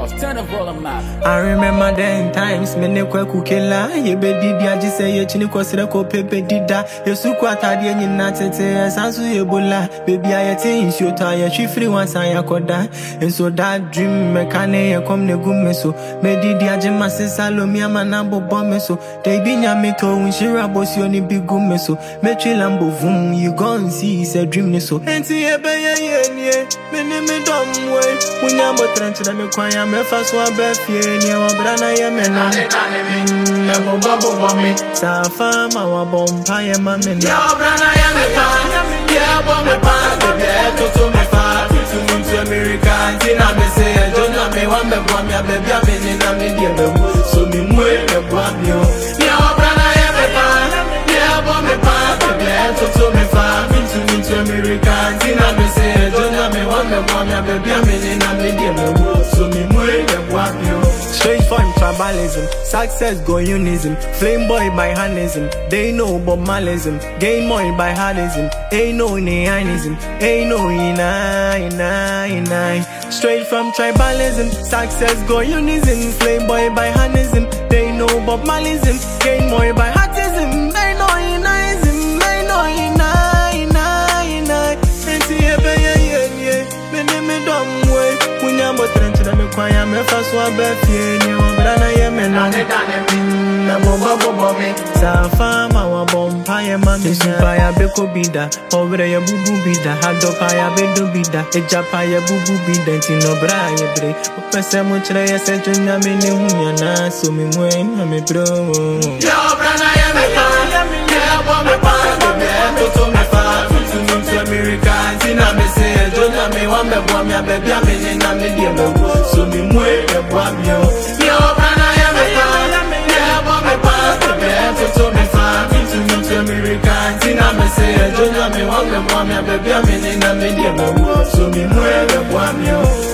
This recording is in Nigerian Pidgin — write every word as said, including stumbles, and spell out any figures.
off, turn the volume up. I remember then times, me ne kwa kukela. Ye be didi aji se ye chini kwa sira ko pepe dida. Ye su kwa tadi ye nina tete ye sansu ye bola. Baby I yeti inshota ye shifri wansa ya koda. And so that dream me kane ye kom ne gume so. Me didi aji masi salomi ama nambo bome so. They binya me to unshira bosi oni bigume so. Me chilambo vum you gon see it's a dream ne so. Enti ye be ye ye nye. Me ne me dom way. Munyambo trench da me kwanya me faswa befie ni wabrana ye me no. Me bo babo bome. Sa fama wa bompa ye ma me no. Wabrana ye me pa. Yeah, bo me pa. Baby, to to me fa. To me to America. Tina me say, Jonah me wan me bo me baby a me ni na me die me. So me mwe me bo me o. Yeah, wabrana ye me pa. Yeah, bo me pa. Baby, to to me fa. To me to America. Tina me say, Jonah me wan me bo me baby a me ni na me die me. So me mwe me bo me o. Straight from tribalism, success go unism, flame boy by handism, they know Bob Marleyism, gain more by hardism, ain't no neanism, ain't no ina, ina, ina. Straight from tribalism, success go unism, flame boy by handism, they know Bob Marleyism, gain more by hardism, they know inaism, they know ina, ina, ina. Enti ebe ye ye ye, me ne me dom way, munyambo trench da me kwanya me faswa befie ni wabrana ye me no. Na bo bo bo me, sa fama wa bompa ye ma me super ya beko bida, obre ye bubu bida, hadopa ya bedo bida, ejapa ye bubu bida, enti no bra ye bre. Opese mo chire ye se jonya me ne hunya na, so me mwe na me bro. Yo brana ye me pa, yeah bo me pa, baby to to me fa, to me to America, tina me say, Jonah me wan me bo me baby a me ni na me die me. So me mwe me bo me o. Yo brana ye me pa, yeah bo me pa, baby to to me fa, to me to America, tina me say, Jonah me wan me bo me baby a me ni na me die me. So me mwe me bo me o.